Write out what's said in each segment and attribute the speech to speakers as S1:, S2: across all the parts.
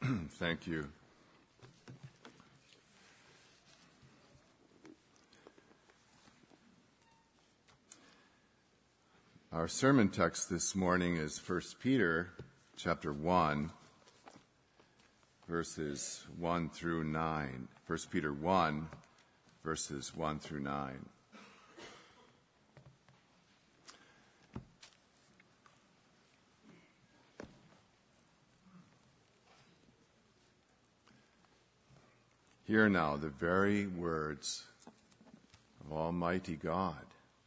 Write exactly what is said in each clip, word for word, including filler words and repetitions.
S1: Thank you. Our sermon text this morning is First Peter chapter one, verses one through nine. First Peter one, verses one through nine. Hear now the very words of Almighty God.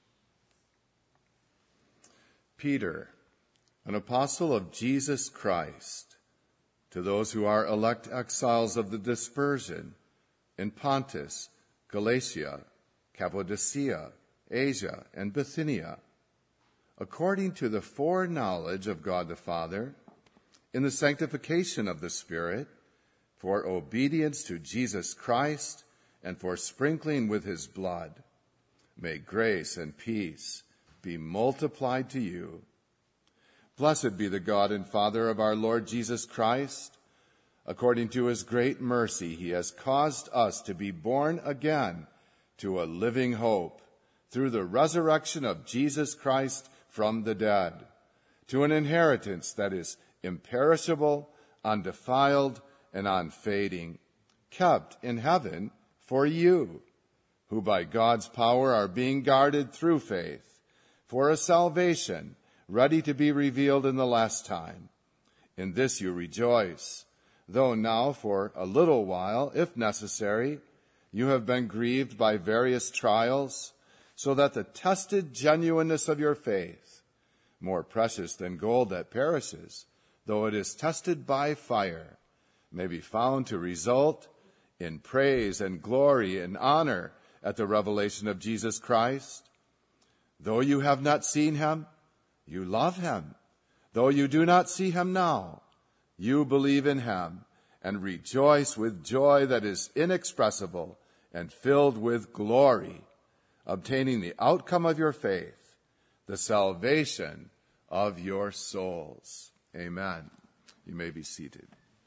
S1: Peter, an apostle of Jesus Christ, to those who are elect exiles of the dispersion in Pontus, Galatia, Cappadocia, Asia, and Bithynia, according to the foreknowledge of God the Father, in the sanctification of the Spirit, for obedience to Jesus Christ, and for sprinkling with his blood. May grace and peace be multiplied to you. Blessed be the God and Father of our Lord Jesus Christ. According to his great mercy, he has caused us to be born again to a living hope through the resurrection of Jesus Christ from the dead, to an inheritance that is imperishable, undefiled, and unfading, kept in heaven for you, who by God's power are being guarded through faith, for a salvation ready to be revealed in the last time. In this you rejoice, though now for a little while, if necessary, you have been grieved by various trials, so that the tested genuineness of your faith, more precious than gold that perishes, though it is tested by fire, may be found to result in praise and glory and honor at the revelation of Jesus Christ. Though you have not seen him, you love him. Though you do not see him now, you believe in him and rejoice with joy that is inexpressible and filled with glory, obtaining the outcome of your faith, the salvation of your souls. Amen. You may be seated.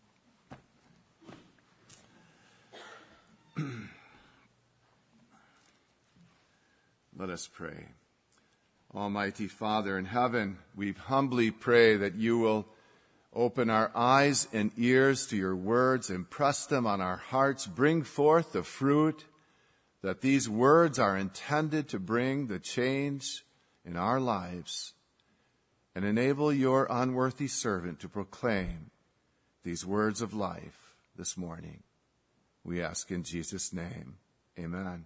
S1: Let us pray. Almighty Father in heaven, we humbly pray that you will open our eyes and ears to your words, impress them on our hearts, bring forth the fruit, that these words are intended to bring the change in our lives, and enable your unworthy servant to proclaim these words of life this morning. We ask in Jesus' name. Amen.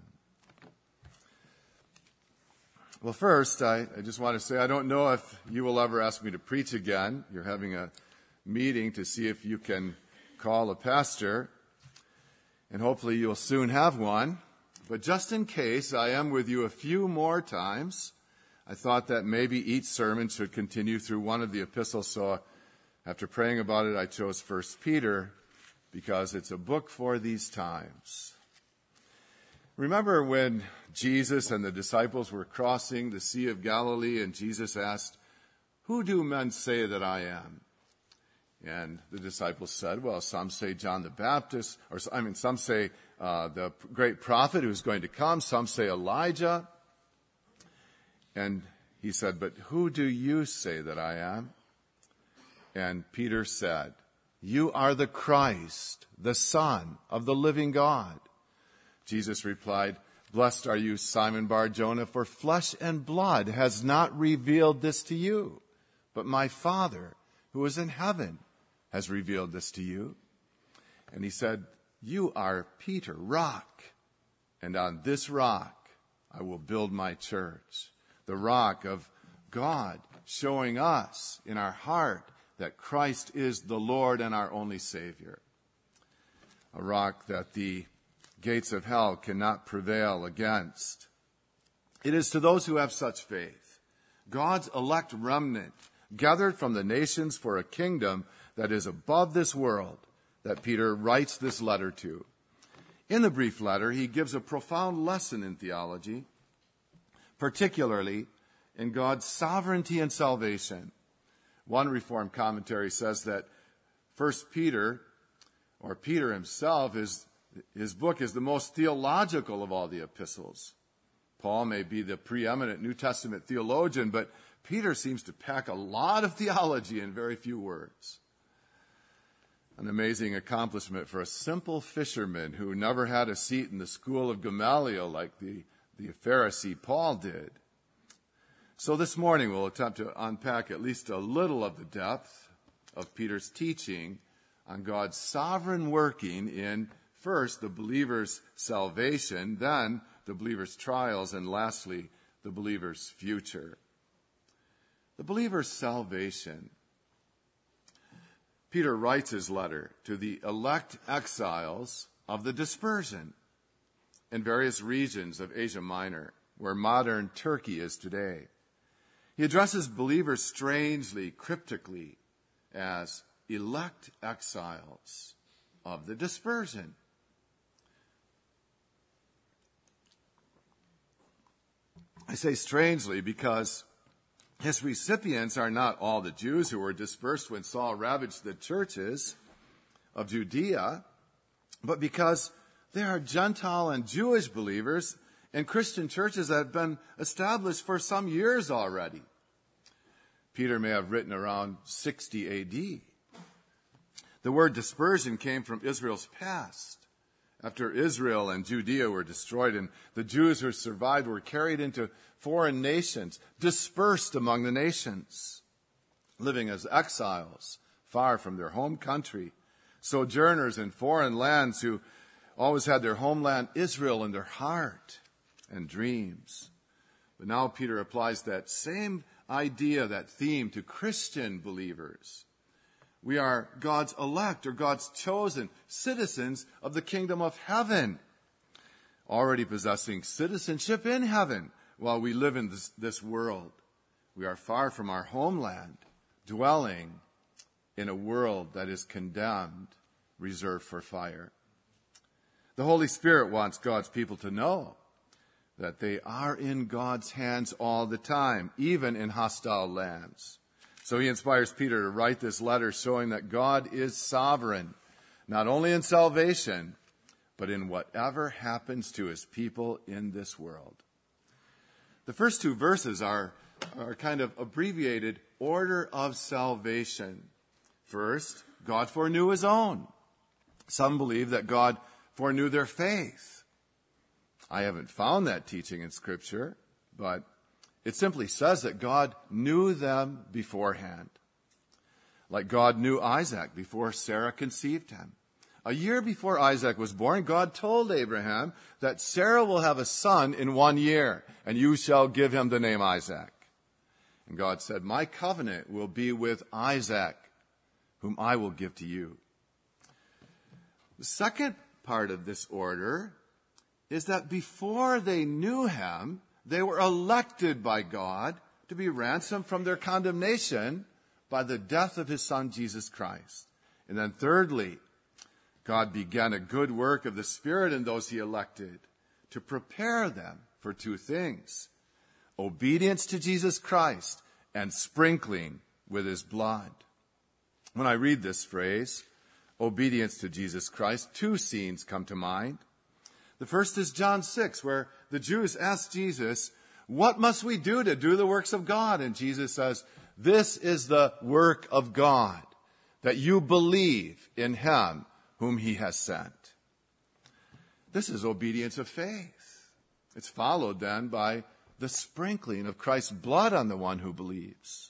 S1: Well, first, I, I just want to say I don't know if you will ever ask me to preach again. You're having a meeting to see if you can call a pastor, and hopefully you'll soon have one. But just in case I am with you a few more times, I thought that maybe each sermon should continue through one of the epistles. So after praying about it, I chose First Peter, because it's a book for these times. Remember when Jesus and the disciples were crossing the Sea of Galilee, and Jesus asked, "Who do men say that I am?" And the disciples said, well, some say John the Baptist, or I mean, some say uh, the great prophet who's going to come. Some say Elijah. And he said, "But who do you say that I am?" And Peter said, "You are the Christ, the Son of the living God." Jesus replied, "Blessed are you, Simon Bar-Jonah, for flesh and blood has not revealed this to you, but my Father who is in heaven has revealed this to you." And he said, "You are Peter, rock, and on this rock I will build my church." The rock of God showing us in our heart that Christ is the Lord and our only Savior. A rock that the gates of hell cannot prevail against. It is to those who have such faith, God's elect remnant, gathered from the nations for a kingdom that is above this world, that Peter writes this letter to. In the brief letter, he gives a profound lesson in theology, particularly in God's sovereignty and salvation. One Reformed commentary says that First Peter or Peter himself, is, his book is the most theological of all the epistles. Paul may be the preeminent New Testament theologian, but Peter seems to pack a lot of theology in very few words. An amazing accomplishment for a simple fisherman who never had a seat in the school of Gamaliel like the, the Pharisee Paul did. So this morning we'll attempt to unpack at least a little of the depth of Peter's teaching on God's sovereign working in, first, the believer's salvation, then the believer's trials, and lastly, the believer's future. The believer's salvation. Peter writes his letter to the elect exiles of the dispersion in various regions of Asia Minor, where modern Turkey is today. He addresses believers strangely, cryptically, as elect exiles of the dispersion. I say strangely because his recipients are not all the Jews who were dispersed when Saul ravaged the churches of Judea, but because they are Gentile and Jewish believers in Christian churches that have been established for some years already. Peter may have written around sixty A D. The word dispersion came from Israel's past. After Israel and Judea were destroyed and the Jews who survived were carried into foreign nations, dispersed among the nations, living as exiles far from their home country, sojourners in foreign lands who always had their homeland Israel in their heart and dreams. But now Peter applies that same idea, that theme, to Christian believers. We are God's elect, or God's chosen citizens of the kingdom of heaven, already possessing citizenship in heaven while we live in this, this world. We are far from our homeland, dwelling in a world that is condemned, reserved for fire. The Holy Spirit wants God's people to know that they are in God's hands all the time, even in hostile lands. So he inspires Peter to write this letter showing that God is sovereign, not only in salvation, but in whatever happens to his people in this world. The first two verses are, are kind of abbreviated order of salvation. First, God foreknew his own. Some believe that God foreknew their faith. I haven't found that teaching in Scripture, but it simply says that God knew them beforehand. Like God knew Isaac before Sarah conceived him. A year before Isaac was born, God told Abraham that Sarah will have a son in one year, and you shall give him the name Isaac. And God said, my covenant will be with Isaac, whom I will give to you. The second part of this order is that before they knew him, they were elected by God to be ransomed from their condemnation by the death of his son, Jesus Christ. And then thirdly, God began a good work of the Spirit in those he elected to prepare them for two things: obedience to Jesus Christ and sprinkling with his blood. When I read this phrase, obedience to Jesus Christ, two scenes come to mind. The first is John six, where the Jews ask Jesus, what must we do to do the works of God? And Jesus says, this is the work of God, that you believe in him whom he has sent. This is obedience of faith. It's followed then by the sprinkling of Christ's blood on the one who believes.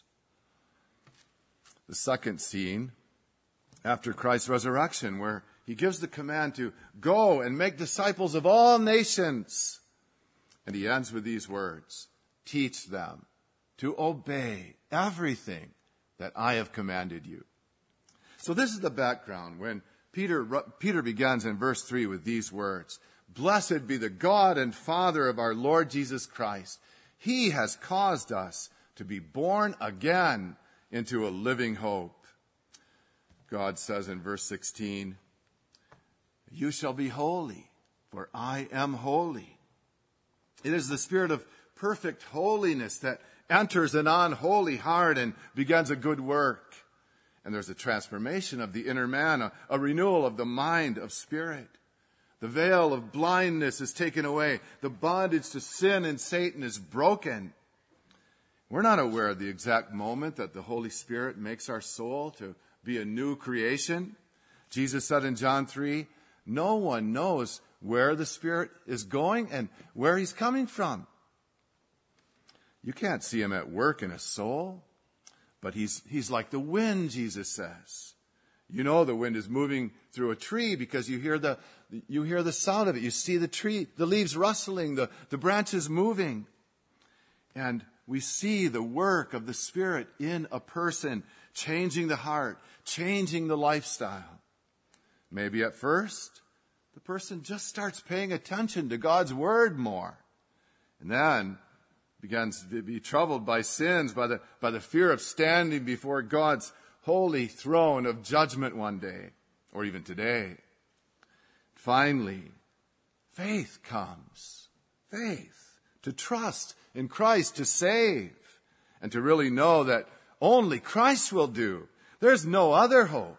S1: The second scene, after Christ's resurrection, where he gives the command to go and make disciples of all nations. And he ends with these words, teach them to obey everything that I have commanded you. So this is the background when Peter, Peter begins in verse three with these words, blessed be the God and Father of our Lord Jesus Christ. He has caused us to be born again into a living hope. God says in verse sixteen, you shall be holy, for I am holy. It is the spirit of perfect holiness that enters an unholy heart and begins a good work. And there's a transformation of the inner man, a, a renewal of the mind, of spirit. The veil of blindness is taken away. The bondage to sin and Satan is broken. We're not aware of the exact moment that the Holy Spirit makes our soul to be a new creation. Jesus said in John three, no one knows where the Spirit is going and where he's coming from. You can't see him at work in a soul, but he's, he's like the wind, Jesus says. You know the wind is moving through a tree because you hear the, you hear the sound of it. You see the tree, the leaves rustling, the, the branches moving. And we see the work of the Spirit in a person, changing the heart, changing the lifestyle. Maybe at first, the person just starts paying attention to God's word more. And then begins to be troubled by sins, by the, by the fear of standing before God's holy throne of judgment one day, or even today. Finally, faith comes. Faith. To trust in Christ to save. And to really know that only Christ will do. There's no other hope.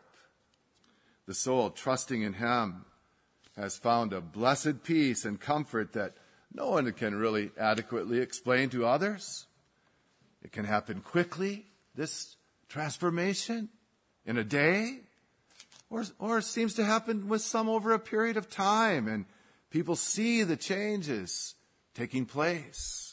S1: The soul trusting in him has found a blessed peace and comfort that no one can really adequately explain to others. It can happen quickly, this transformation, in a day, or, or it seems to happen with some over a period of time, and people see the changes taking place.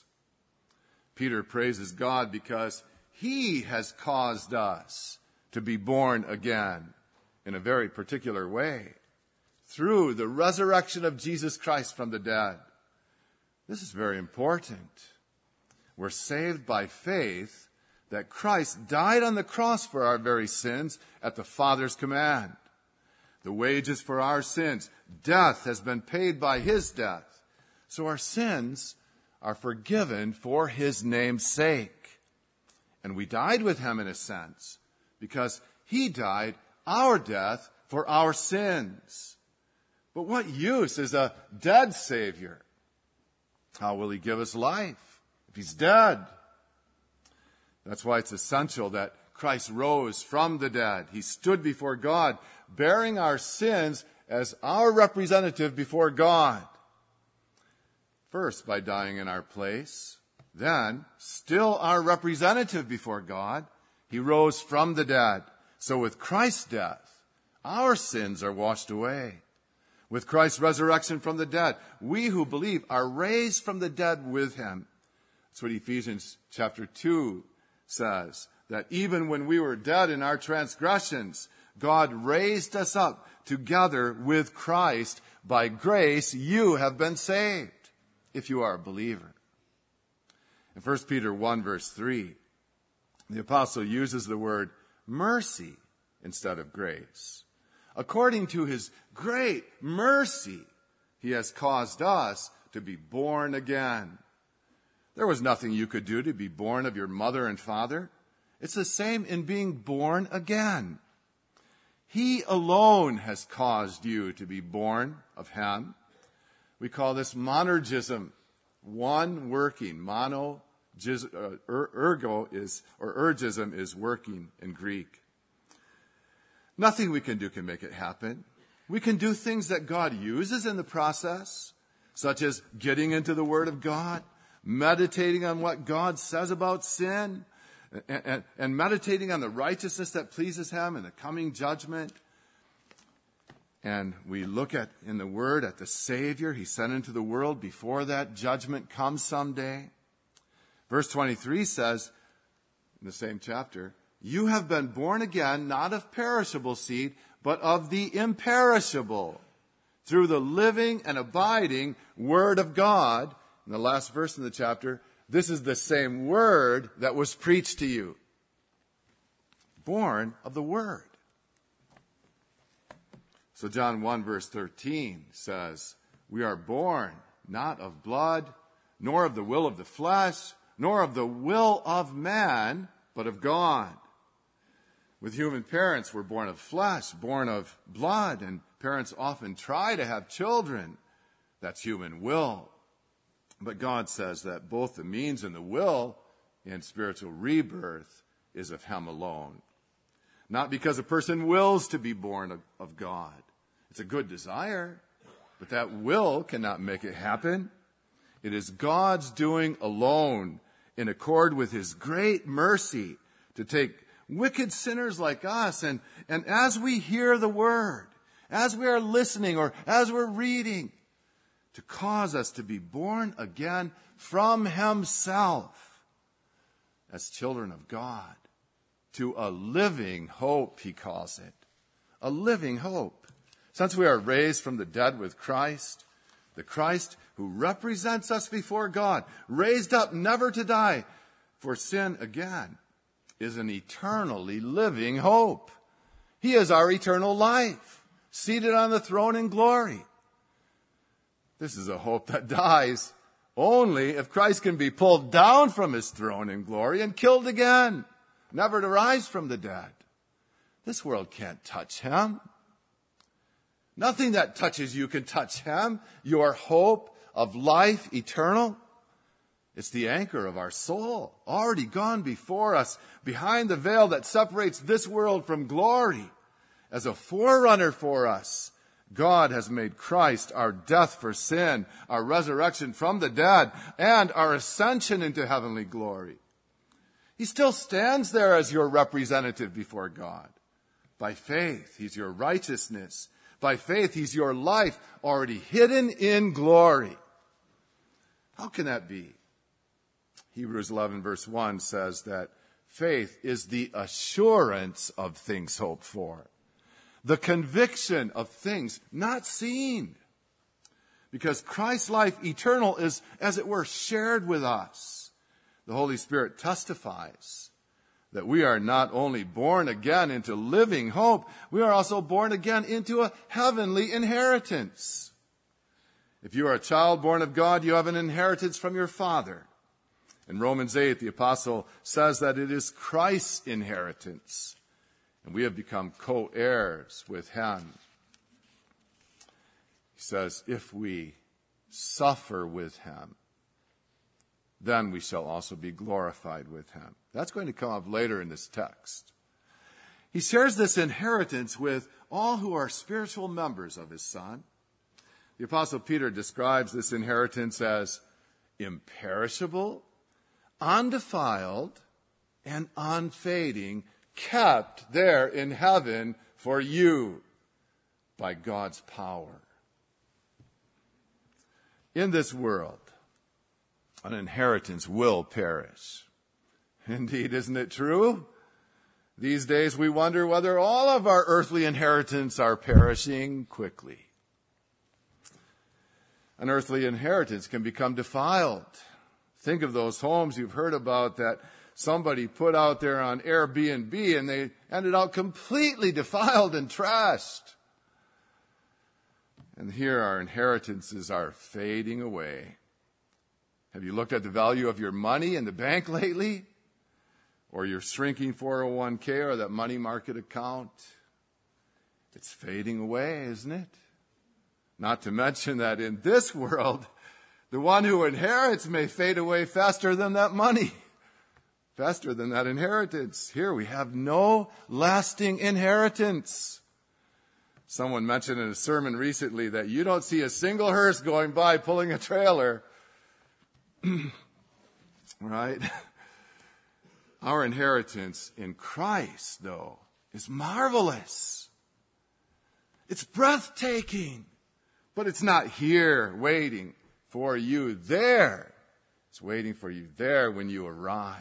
S1: Peter praises God because he has caused us to be born again in a very particular way through the resurrection of Jesus Christ from the dead. This is very important. We're saved by faith that Christ died on the cross for our very sins at the Father's command. The wages for our sins, death, has been paid by his death. So our sins are forgiven for his name's sake. And we died with him in a sense because he died our death for our sins. But what use is a dead Savior? How will he give us life if he's dead? That's why it's essential that Christ rose from the dead. He stood before God, bearing our sins as our representative before God. First, by dying in our place. Then, still our representative before God, he rose from the dead. So with Christ's death, our sins are washed away. With Christ's resurrection from the dead, we who believe are raised from the dead with him. That's what Ephesians chapter two says, that even when we were dead in our transgressions, God raised us up together with Christ. By grace, you have been saved, if you are a believer. In First Peter one, verse three, the apostle uses the word mercy instead of grace. According to his great mercy, he has caused us to be born again. There was nothing you could do to be born of your mother and father. It's the same in being born again. He alone has caused you to be born of him. We call this monergism, one working. Mono, uh, ergo is, or ergism is working in Greek. Nothing we can do can make it happen. We can do things that God uses in the process, such as getting into the Word of God, meditating on what God says about sin, and, and, and meditating on the righteousness that pleases him and the coming judgment. And we look at in the Word at the Savior he sent into the world before that judgment comes someday. Verse twenty-three says, in the same chapter, you have been born again, not of perishable seed, but of the imperishable, through the living and abiding Word of God. In the last verse in the chapter, this is the same Word that was preached to you. Born of the Word. So John one, verse thirteen says, we are born not of blood, nor of the will of the flesh, nor of the will of man, but of God. With human parents, we're born of flesh, born of blood, and parents often try to have children. That's human will. But God says that both the means and the will in spiritual rebirth is of him alone. not because a person wills to be born of, of God. It's a good desire, but that will cannot make it happen. It is God's doing alone, in accord with his great mercy, to take wicked sinners like us, and, and as we hear the word, as we are listening or as we're reading, to cause us to be born again from himself as children of God, to a living hope, he calls it. A living hope. Since we are raised from the dead with Christ, the Christ who represents us before God, raised up never to die for sin again, is an eternally living hope. He is our eternal life, seated on the throne in glory. This is a hope that dies only if Christ can be pulled down from his throne in glory and killed again, never to rise from the dead. This world can't touch him. Nothing that touches you can touch him. Your hope of life eternal. It's the anchor of our soul, already gone before us, behind the veil that separates this world from glory. As a forerunner for us, God has made Christ our death for sin, our resurrection from the dead, and our ascension into heavenly glory. He still stands there as your representative before God. By faith, he's your righteousness. By faith, he's your life, already hidden in glory. How can that be? Hebrews eleven verse one says that faith is the assurance of things hoped for, the conviction of things not seen. Because Christ's life eternal is, as it were, shared with us. The Holy Spirit testifies that we are not only born again into living hope, we are also born again into a heavenly inheritance. If you are a child born of God, you have an inheritance from your Father. In Romans eight, the apostle says that it is Christ's inheritance, and we have become co-heirs with him. He says, if we suffer with him, then we shall also be glorified with him. That's going to come up later in this text. He shares this inheritance with all who are spiritual members of his Son. The apostle Peter describes this inheritance as imperishable, undefiled, and unfading, kept there in heaven for you by God's power. In this world, an inheritance will perish. Indeed, isn't it true? These days we wonder whether all of our earthly inheritance are perishing quickly. An earthly inheritance can become defiled. Think of those homes you've heard about that somebody put out there on Airbnb and they ended up completely defiled and trashed. And here our inheritances are fading away. Have you looked at the value of your money in the bank lately? Or your shrinking four oh one k or that money market account? It's fading away, isn't it? Not to mention that in this world, the one who inherits may fade away faster than that money, faster than that inheritance. Here we have no lasting inheritance. Someone mentioned in a sermon recently that you don't see a single hearse going by pulling a trailer. Right? Our inheritance in Christ, though, is marvelous. It's breathtaking. But it's not here waiting for you there. It's waiting for you there when you arrive.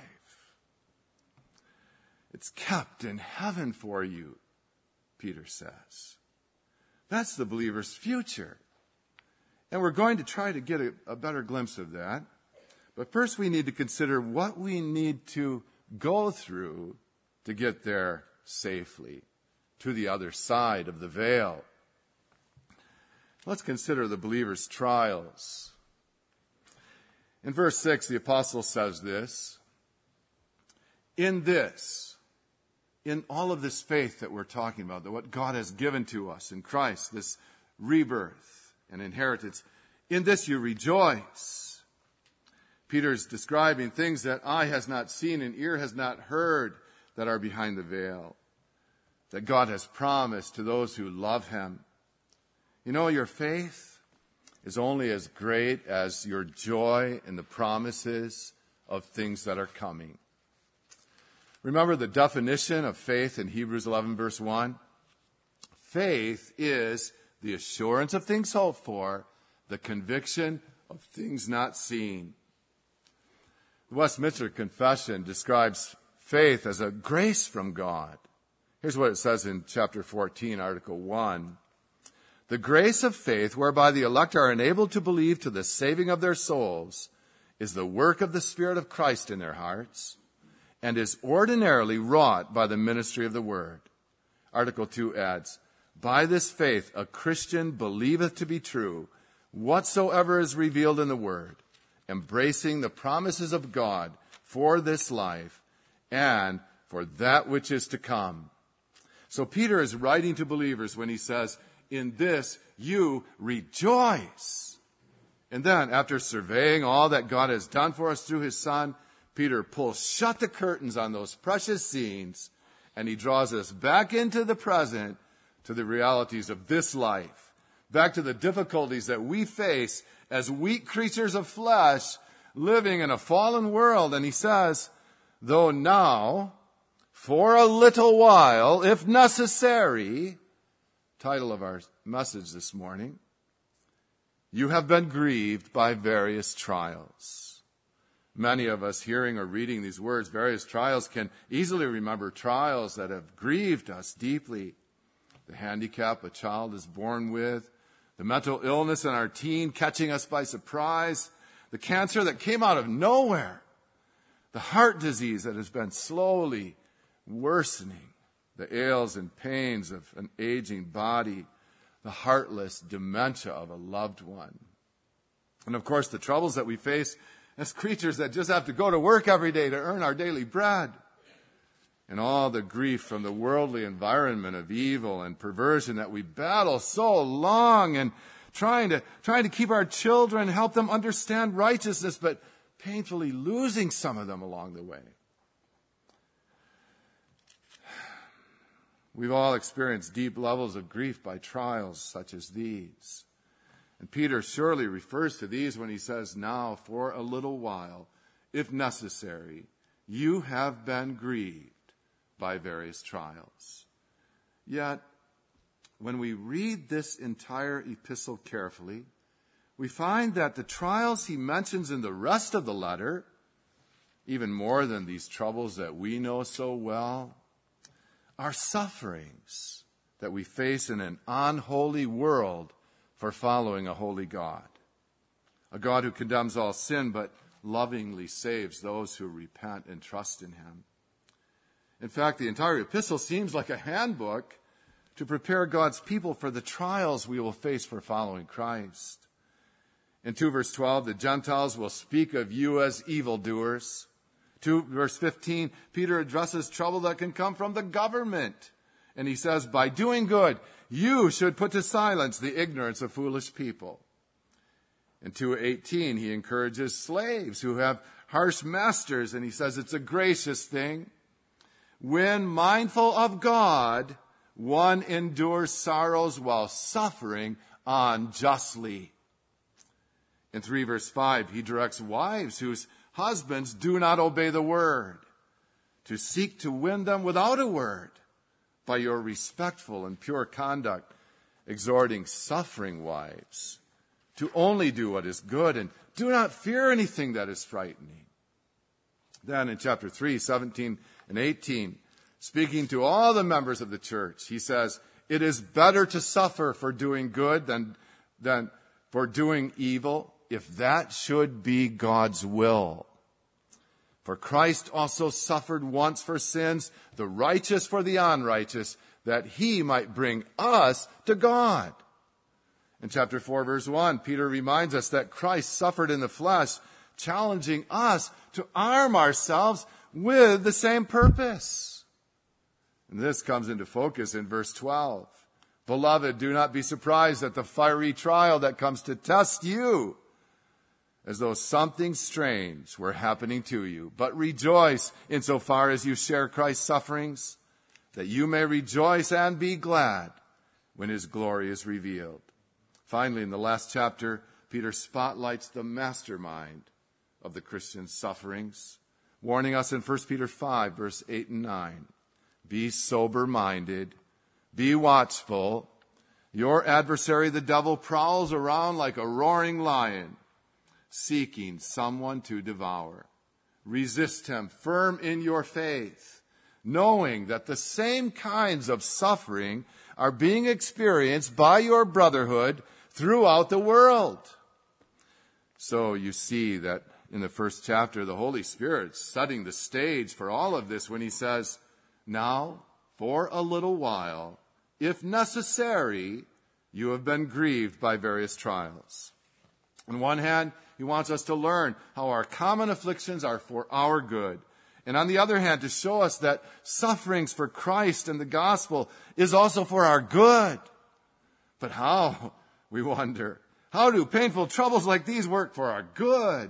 S1: It's kept in heaven for you, Peter says. That's the believer's future. And we're going to try to get a, a better glimpse of that. But first we need to consider what we need to go through to get there safely, to the other side of the veil. Let's consider the believer's trials. In verse six, the apostle says this, in this, in all of this faith that we're talking about, that what God has given to us in Christ, this rebirth and inheritance, in this you rejoice. Peter's describing things that eye has not seen and ear has not heard that are behind the veil. that God has promised to those who love him. You know, your faith is only as great as your joy in the promises of things that are coming. Remember the definition of faith in Hebrews eleven, verse one? Faith is the assurance of things hoped for, the conviction of things not seen. The Westminster Confession describes faith as a grace from God. Here's what it says in chapter fourteen, article one. The grace of faith whereby the elect are enabled to believe to the saving of their souls is the work of the Spirit of Christ in their hearts and is ordinarily wrought by the ministry of the word. Article two adds, by this faith a Christian believeth to be true whatsoever is revealed in the word, embracing the promises of God for this life and for that which is to come. So Peter is writing to believers when he says, in this you rejoice. And then, after surveying all that God has done for us through his Son, Peter pulls shut the curtains on those precious scenes, and he draws us back into the present to the realities of this life, back to the difficulties that we face as weak creatures of flesh living in a fallen world. And he says, though now, for a little while, if necessary, title of our message this morning, you have been grieved by various trials. Many of us hearing or reading these words, various trials, can easily remember trials that have grieved us deeply. The handicap a child is born with, the mental illness in our teen catching us by surprise, the cancer that came out of nowhere, the heart disease that has been slowly worsening, the ails and pains of an aging body, the heartless dementia of a loved one. And of course, the troubles that we face as creatures that just have to go to work every day to earn our daily bread. And all the grief from the worldly environment of evil and perversion that we battle so long, and trying to, trying to keep our children, help them understand righteousness, but painfully losing some of them along the way. We've all experienced deep levels of grief by trials such as these. And Peter surely refers to these when he says, now for a little while, if necessary, you have been grieved by various trials. Yet, when we read this entire epistle carefully, we find that the trials he mentions in the rest of the letter, even more than these troubles that we know so well, are sufferings that we face in an unholy world for following a holy God. A God who condemns all sin but lovingly saves those who repent and trust in him. In fact, the entire epistle seems like a handbook to prepare God's people for the trials we will face for following Christ. In two verse twelve, the Gentiles will speak of you as evildoers. two verse fifteen, Peter addresses trouble that can come from the government. And he says, by doing good, you should put to silence the ignorance of foolish people. In two eighteen, he encourages slaves who have harsh masters, and he says it's a gracious thing. When mindful of God, one endures sorrows while suffering unjustly. In three verse five, he directs wives whose husbands do not obey the word to seek to win them without a word by your respectful and pure conduct, exhorting suffering wives to only do what is good and do not fear anything that is frightening. Then in chapter three, seventeen and eighteen, speaking to all the members of the church, he says, it is better to suffer for doing good than, than for doing evil, if that should be God's will. For Christ also suffered once for sins, the righteous for the unrighteous, that he might bring us to God. In chapter four, verse one, Peter reminds us that Christ suffered in the flesh, challenging us to arm ourselves with the same purpose. And this comes into focus in verse twelve. Beloved, do not be surprised at the fiery trial that comes to test you, as though something strange were happening to you. But rejoice insofar as you share Christ's sufferings, that you may rejoice and be glad when his glory is revealed. Finally, in the last chapter, Peter spotlights the mastermind of the Christian sufferings, warning us in First Peter five, verse eight and nine. Be sober-minded, be watchful. Your adversary, the devil, prowls around like a roaring lion, seeking someone to devour. Resist him, firm in your faith, knowing that the same kinds of suffering are being experienced by your brotherhood throughout the world. So you see that in the first chapter, the Holy Spirit's setting the stage for all of this when he says, now, for a little while, if necessary, you have been grieved by various trials. On one hand, he wants us to learn how our common afflictions are for our good. And on the other hand, to show us that sufferings for Christ and the gospel is also for our good. But how, we wonder, how do painful troubles like these work for our good?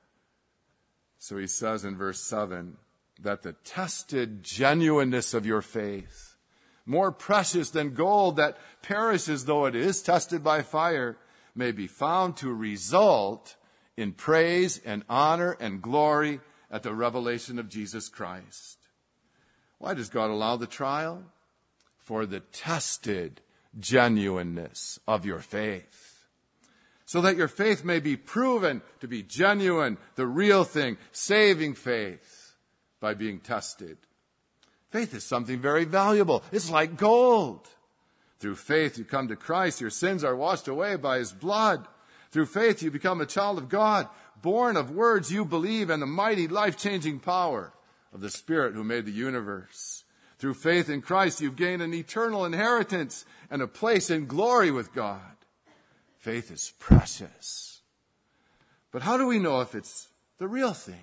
S1: So he says in verse seven, that the tested genuineness of your faith, more precious than gold that perishes though it is tested by fire, may be found to result in praise and honor and glory at the revelation of Jesus Christ. Why does God allow the trial? For the tested genuineness of your faith, so that your faith may be proven to be genuine, the real thing, saving faith, by being tested. Faith is something very valuable. It's like gold. Through faith you come to Christ. Your sins are washed away by his blood. Through faith you become a child of God, born of words you believe and the mighty life-changing power of the Spirit who made the universe. Through faith in Christ you've gained an eternal inheritance and a place in glory with God. Faith is precious. But how do we know if it's the real thing?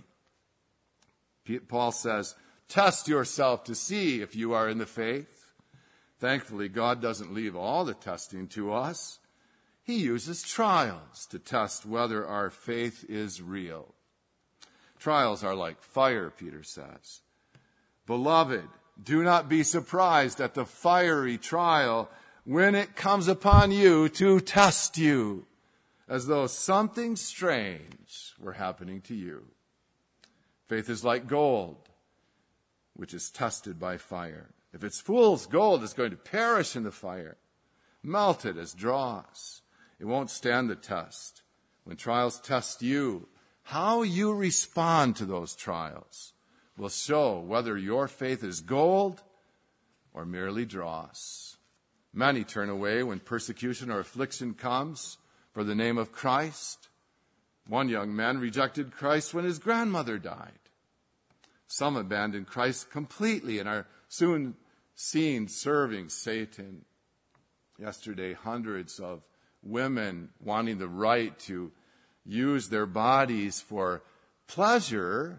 S1: Paul says, test yourself to see if you are in the faith. Thankfully, God doesn't leave all the testing to us. He uses trials to test whether our faith is real. Trials are like fire, Peter says. Beloved, do not be surprised at the fiery trial when it comes upon you to test you, as though something strange were happening to you. Faith is like gold, which is tested by fire. If it's fool's gold, it's going to perish in the fire, melted as dross. It won't stand the test. When trials test you, how you respond to those trials will show whether your faith is gold or merely dross. Many turn away when persecution or affliction comes for the name of Christ. One young man rejected Christ when his grandmother died. Some abandoned Christ completely and are soon seen serving Satan. Yesterday, hundreds of women wanting the right to use their bodies for pleasure.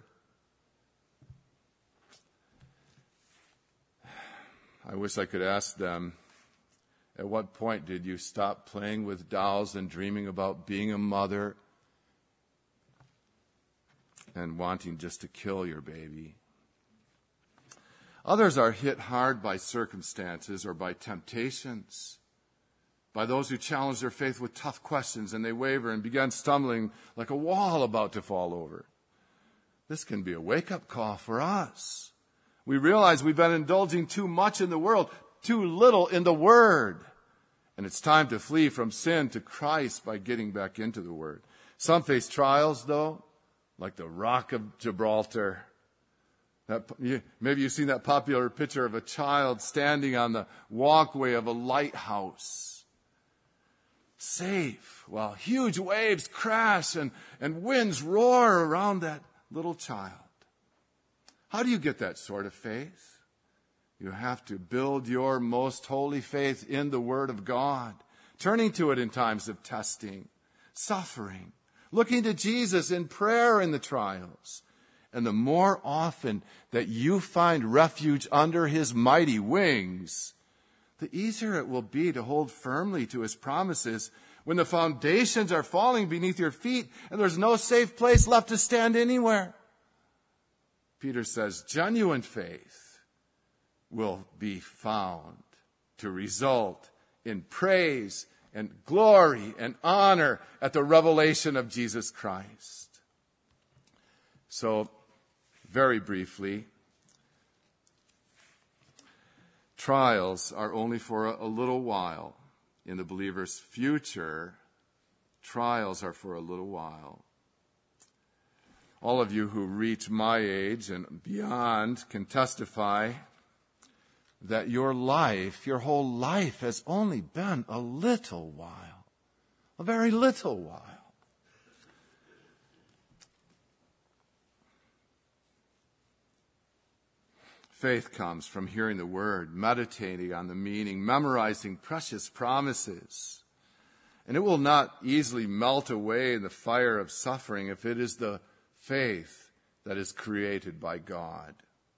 S1: I wish I could ask them, at what point did you stop playing with dolls and dreaming about being a mother and wanting just to kill your baby? Others are hit hard by circumstances or by temptations, by those who challenge their faith with tough questions, and they waver and begin stumbling like a wall about to fall over. This can be a wake-up call for us. We realize we've been indulging too much in the world, too little in the Word. And it's time to flee from sin to Christ by getting back into the Word. Some face trials, though, like the Rock of Gibraltar. That, maybe you've seen that popular picture of a child standing on the walkway of a lighthouse, safe, while huge waves crash and, and winds roar around that little child. How do you get that sort of faith? You have to build your most holy faith in the Word of God, turning to it in times of testing, suffering, looking to Jesus in prayer in the trials. And the more often that you find refuge under his mighty wings, the easier it will be to hold firmly to his promises when the foundations are falling beneath your feet and there's no safe place left to stand anywhere. Peter says, genuine faith will be found to result in praise and glory and honor at the revelation of Jesus Christ. So, very briefly, trials are only for a little while. In the believer's future, trials are for a little while. All of you who reach my age and beyond can testify that your life, your whole life, has only been a little while, a very little while. Faith comes from hearing the word, meditating on the meaning, memorizing precious promises. And it will not easily melt away in the fire of suffering if it is the faith that is created by God.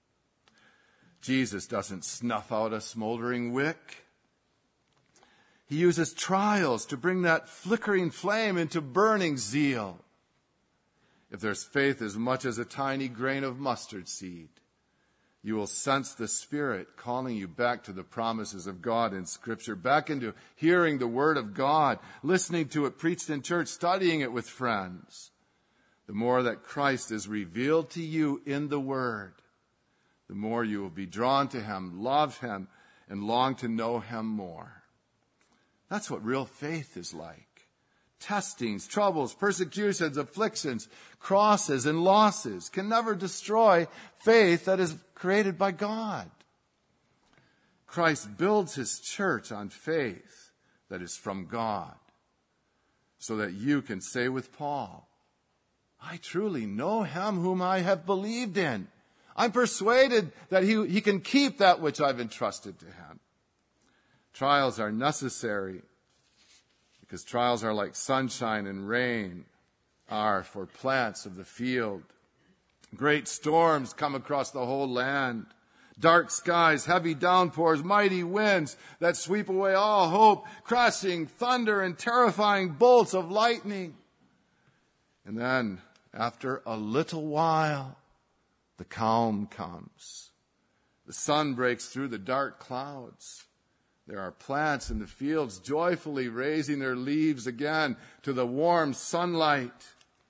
S1: Jesus doesn't snuff out a smoldering wick. He uses trials to bring that flickering flame into burning zeal. If there's faith as much as a tiny grain of mustard seed, you will sense the Spirit calling you back to the promises of God in Scripture, back into hearing the Word of God, listening to it preached in church, studying it with friends. The more that Christ is revealed to you in the Word, the more you will be drawn to Him, love Him, and long to know Him more. That's what real faith is like. Testings, troubles, persecutions, afflictions, crosses, and losses can never destroy faith that is created by God. Christ builds His church on faith that is from God, so that you can say with Paul, I truly know Him whom I have believed in. I'm persuaded that he, he can keep that which I've entrusted to Him. Trials are necessary, because trials are like sunshine and rain are for plants of the field. Great storms come across the whole land. Dark skies, heavy downpours, mighty winds that sweep away all hope, crashing thunder and terrifying bolts of lightning. And then, after a little while, the calm comes. The sun breaks through the dark clouds. There are plants in the fields joyfully raising their leaves again to the warm sunlight.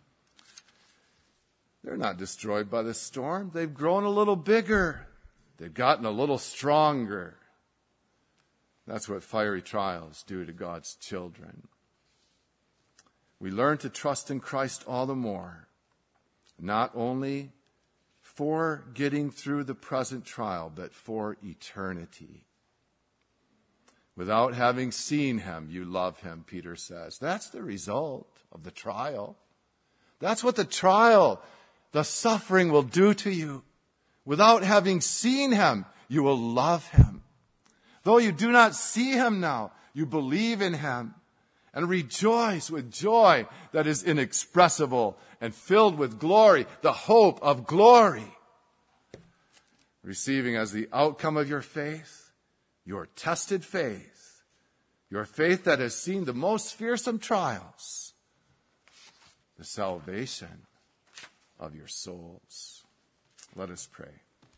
S1: They're not destroyed by the storm. They've grown a little bigger. They've gotten a little stronger. That's what fiery trials do to God's children. We learn to trust in Christ all the more, not only for getting through the present trial, but for eternity. Without having seen Him, you love Him, Peter says. That's the result of the trial. That's what the trial, the suffering will do to you. Without having seen Him, you will love Him. Though you do not see Him now, you believe in Him and rejoice with joy that is inexpressible and filled with glory, the hope of glory. Receiving as the outcome of your faith, your tested faith, your faith that has seen the most fearsome trials, the salvation of your souls. Let us pray.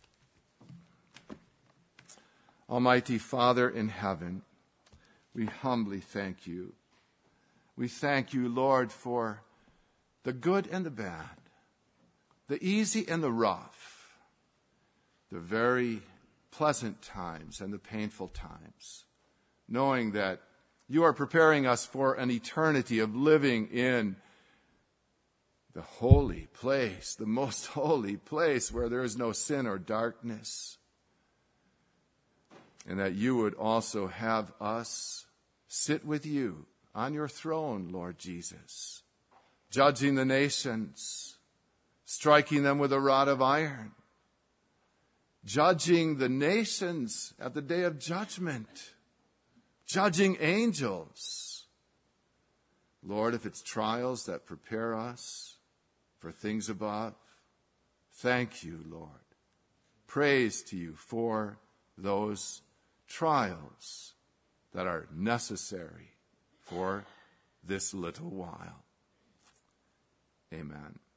S1: Almighty Father in heaven, we humbly thank you. We thank you, Lord, for the good and the bad, the easy and the rough, the very pleasant times and the painful times, knowing that you are preparing us for an eternity of living in the holy place, the most holy place where there is no sin or darkness, and that you would also have us sit with you on your throne, Lord Jesus, judging the nations, striking them with a rod of iron, judging the nations at the day of judgment, judging angels. Lord, if it's trials that prepare us for things above, thank you, Lord. Praise to you for those trials that are necessary for this little while. Amen.